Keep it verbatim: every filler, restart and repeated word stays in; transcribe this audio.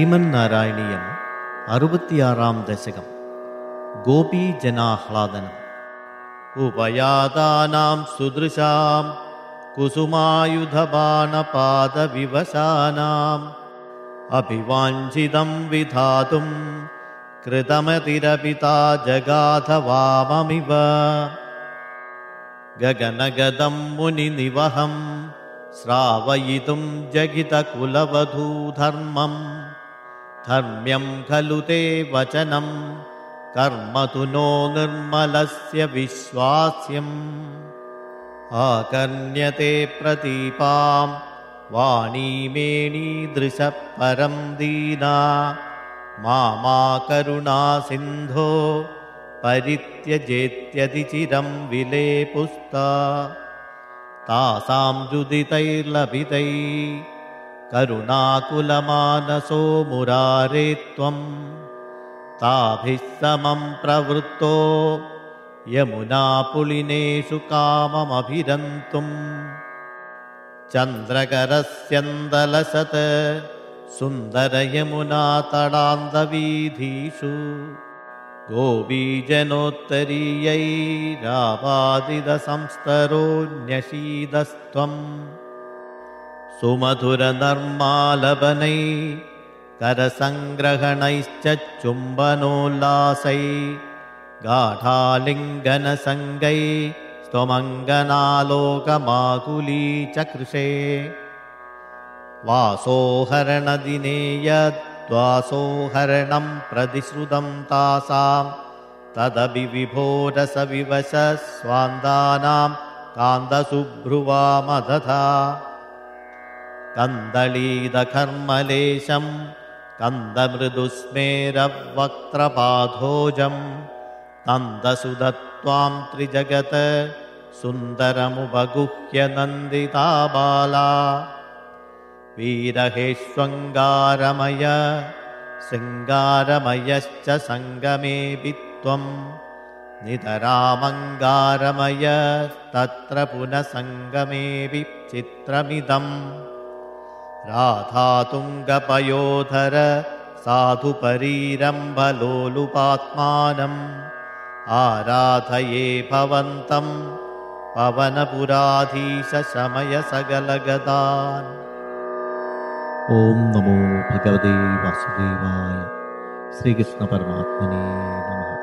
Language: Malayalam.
ശ്രീമന്നാരായണീയം അറുപത്തിയാറാം ദശകം. ഗോപീജനാഹ്ലാദനം. ഉപയാതാനാം സുദൃശാം കുസുമായുധബാണപാദവിവശാനാം അഭിവാഞ്ചിതം വിധാതും കൃതമതിരപിതാ ജഗാധവാമമിവ. ഗഗനഗദം മുനിനിവഹം ശ്രാവയിതും ജഗിതകുലവധൂധർമ്മം. ധർമ്മ്യം ഖലു തേ വചനം കർമ്മ തു നോ നിർമ്മലസ്യ വിശ്വാസ്യം. ആകർണ്യത്തെ പ്രതീപാം വാണീമേണീദൃശ പരം ദീനാ. മാമാ കരുണാ സിന്ധോ പരിത്യജേത്യതിചിരം വിലേപുസ്താ. താസാം ജുദിതൈർലഭിതൈ കരുണാകുലമാനസോ മുരാരേ ത്വം. താഭിഃ സമം പ്രവൃത്തോ യമുനാപുളിനേഷു കാമമഭിരന്തും. ചന്ദ്രകരസ്യന്തലസത് സുന്ദരയമുനാതടാന്തവീഥീഷു. ഗോപീജനോത്തരീയൈരാപാദിതസംസ്തരോന്യശീതസ്ത്വം. സുമധുരനർമാലപനൈ കരസംഗ്രഹണൈശ്ച ചുംബനോല്ലാസൈ. ഗാഢാലിംഗനസംഗൈ സ്ത്വമംഗനാലോകമാകുലീചകൃഷേ. വാസോഹരണദിനേ യദ്വാസോഹരണം പ്രതിശ്രുതം താസാം. തദപി വിഭോരസവിവശ സ്വാന്താനാം കാന്തസുഭ്രുവാമദധാ. കന്ദളീതകർമ്മലേശം കന്ദമൃദുസ്മേരവക്ത്രപാധോജം. നന്ദസുതത്വാം ത്രിജഗത് സുന്ദരമുപഗുഹ്യ നന്ദിതാബാലാ. വീരഹേഷ്വങ്കാരമയ ശൃംഗാരമയശ്ച സംഗമേപി ത്വം. നിതരാമങ്കാരമയ തത്ര പുനഃസംഗമേപി ചിത്രമിദം. രാധാതുംഗപയോധര സാധുപരീരംഭലോലുപാത്മാനം. ആരാധയേ ഭവന്തം പവനപുരാധീശ ശമയ സകലഗദാൻ. ഓം നമോ ഭഗവതേ വാസുദേവായ. ശ്രീകൃഷ്ണ പരമാത്മനേ നമഃ.